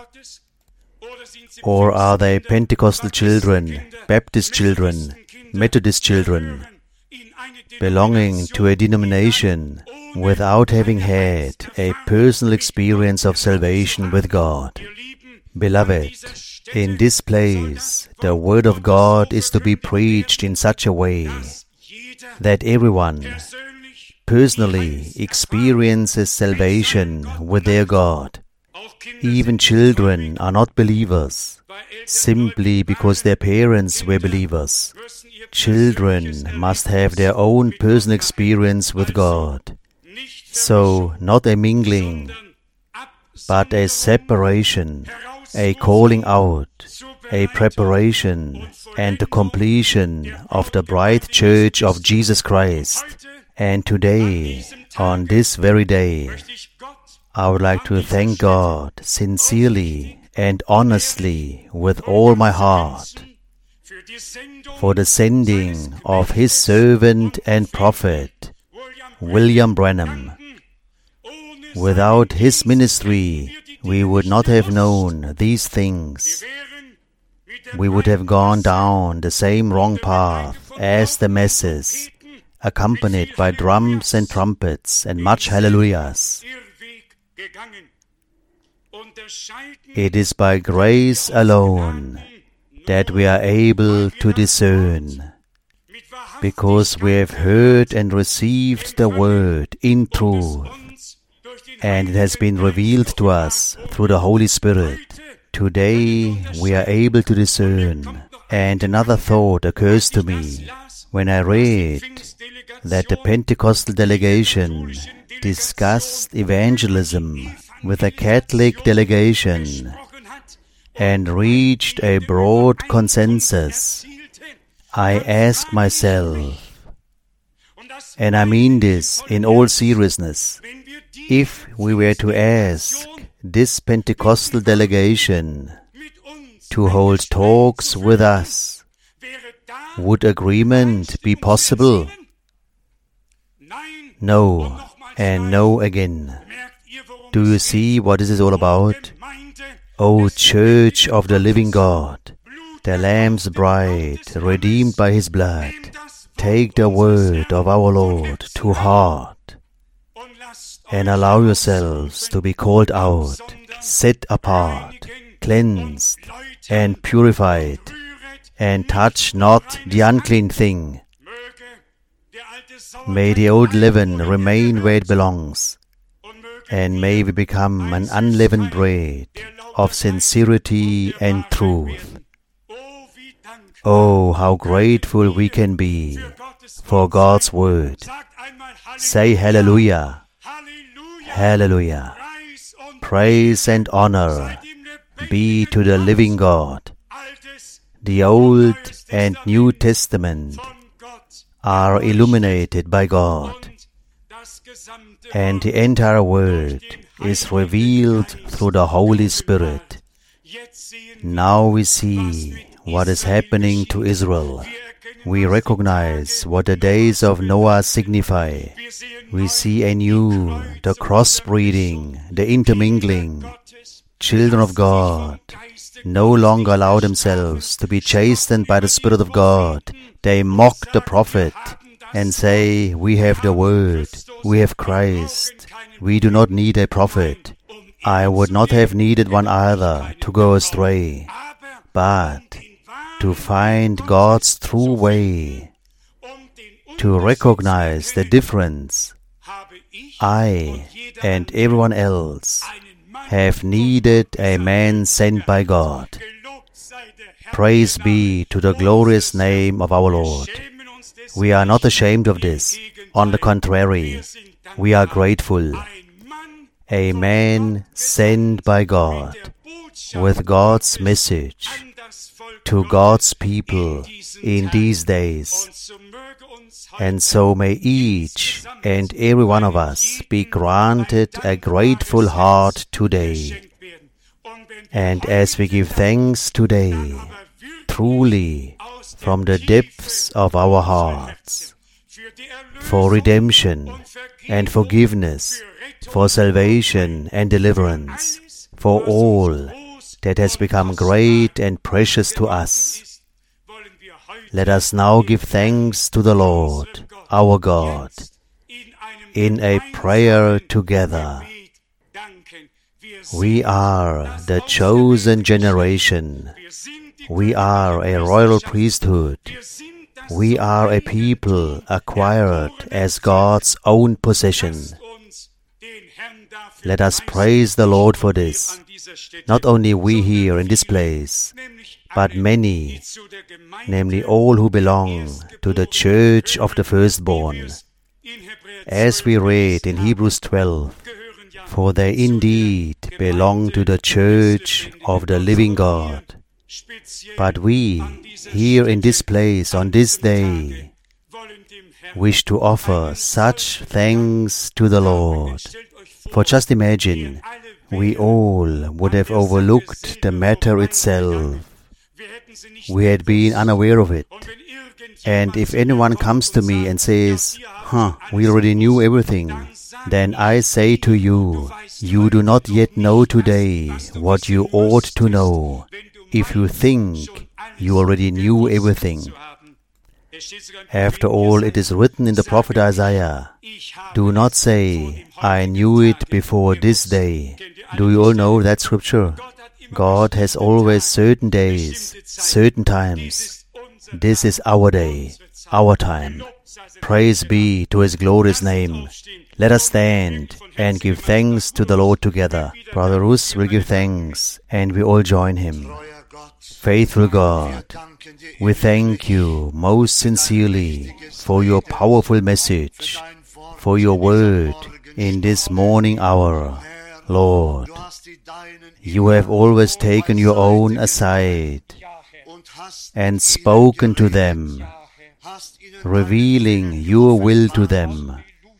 Or are they Pentecostal children, Baptist children, Methodist children, belonging to a denomination without having had a personal experience of salvation with God? Beloved, in this place, the Word of God is to be preached in such a way that everyone personally experiences salvation with their God. Even children are not believers simply because their parents were believers. Children must have their own personal experience with God. So, not a mingling, but a separation, a calling out, a preparation, and the completion of the bride church of Jesus Christ. And today, on this very day, I would like to thank God sincerely and honestly with all my heart for the sending of His servant and prophet, William Branham. Without his ministry, we would not have known these things. We would have gone down the same wrong path as the masses, accompanied by drums and trumpets and much hallelujahs. It is by grace alone, that we are able to discern, because we have heard and received the Word in truth, and it has been revealed to us through the Holy Spirit. Today we are able to discern. And another thought occurs to me when I read that the Pentecostal delegation discussed evangelism with a Catholic delegation and reached a broad consensus. I ask myself, and I mean this in all seriousness, if we were to ask this Pentecostal delegation to hold talks with us, would agreement be possible? No, and no again. Do you see what this is all about? O Church of the living God, the Lamb's bride, redeemed by His blood, take the word of our Lord to heart and allow yourselves to be called out, set apart, cleansed, and purified, and touch not the unclean thing. May the old leaven remain where it belongs, and may we become an unleavened bread of sincerity and truth. Oh, how grateful we can be for God's Word. Say hallelujah, hallelujah. Praise and honor be to the living God. The Old and New Testament are illuminated by God, and the entire Word is revealed through the Holy Spirit. Now we see what is happening to Israel. We recognize what the days of Noah signify. We see anew the crossbreeding, the intermingling. Children of God no longer allow themselves to be chastened by the Spirit of God. They mock the prophet and say, we have the Word, we have Christ, we do not need a prophet. I would not have needed one either to go astray, but to find God's true way, to recognize the difference. I and everyone else have needed a man sent by God. Praise be to the glorious name of our Lord. We are not ashamed of this. On the contrary, we are grateful. A man sent by God with God's message to God's people in these days. And so may each and every one of us be granted a grateful heart today. And as we give thanks today, truly from the depths of our hearts, for redemption and forgiveness, for salvation and deliverance, for all that has become great and precious to us, let us now give thanks to the Lord, our God, in a prayer together. We are the chosen generation. We are a royal priesthood. We are a people acquired as God's own possession. Let us praise the Lord for this. Not only we here in this place, but many, namely all who belong to the Church of the Firstborn. As we read in Hebrews twelve, for they indeed belong to the Church of the living God. But we, here in this place on this day, wish to offer such thanks to the Lord. For just imagine, we all would have overlooked the matter itself. We had been unaware of it. And if anyone comes to me and says, huh, we already knew everything, then I say to you, you do not yet know today what you ought to know, if you think you already knew everything. After all, it is written in the prophet Isaiah, do not say, I knew it before this day. Do you all know that scripture? God has always certain days, certain times. This is our day, our time. Praise be to His glorious name. Let us stand and give thanks to the Lord together. Brother Rus will give thanks, and we all join him. Faithful God, we thank You most sincerely for Your powerful message, for Your word in this morning hour. Lord, You have always taken Your own aside and spoken to them, revealing Your will to them.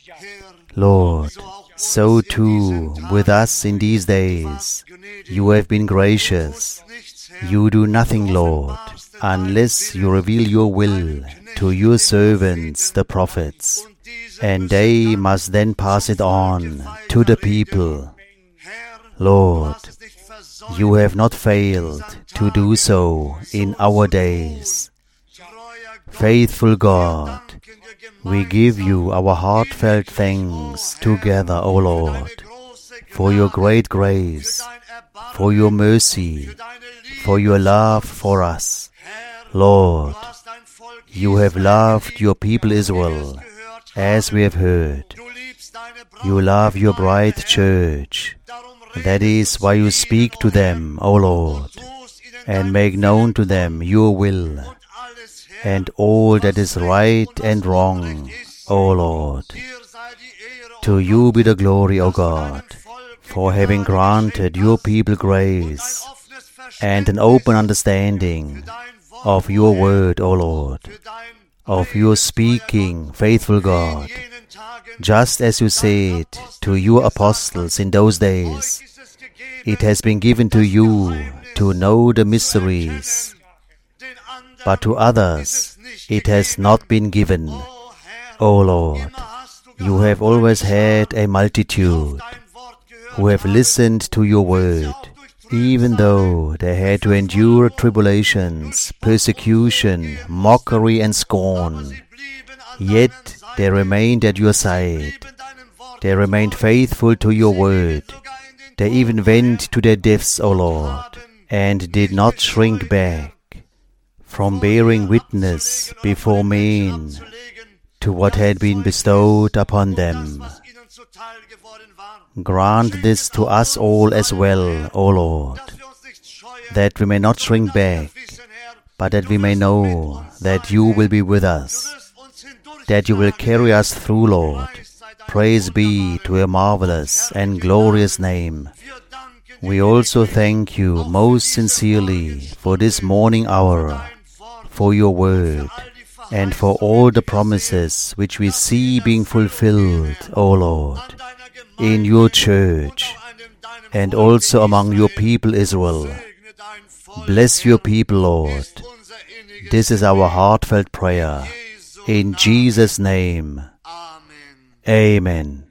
Lord, so too with us in these days. You have been gracious. You do nothing, Lord, unless You reveal Your will to Your servants, the prophets, and they must then pass it on to the people. Lord, You have not failed to do so in our days. Faithful God, we give You our heartfelt thanks together, O Lord, for Your great grace, for Your mercy, for Your love for us. Lord, You have loved Your people Israel, as we have heard. You love Your bride church. That is why You speak to them, O Lord, and make known to them Your will, and all that is right and wrong, O Lord. To You be the glory, O God, for having granted Your people grace and an open understanding of Your word, O Lord, of Your speaking, faithful God, just as You said to Your apostles in those days. It has been given to you to know the mysteries, but to others it has not been given. O Lord, You have always had a multitude who have listened to Your word, even though they had to endure tribulations, persecution, mockery and scorn. Yet they remained at Your side. They remained faithful to Your word. They even went to their deaths, O Lord, and did not shrink back from bearing witness before men to what had been bestowed upon them. Grant this to us all as well, O Lord, that we may not shrink back, but that we may know that You will be with us, that You will carry us through, Lord. Praise be to Your marvelous and glorious name. We also thank You most sincerely for this morning hour, for Your word, and for all the promises which we see being fulfilled, O Lord, in Your church, and also among Your people Israel. Bless Your people, Lord. This is our heartfelt prayer. In Jesus' name, Amen.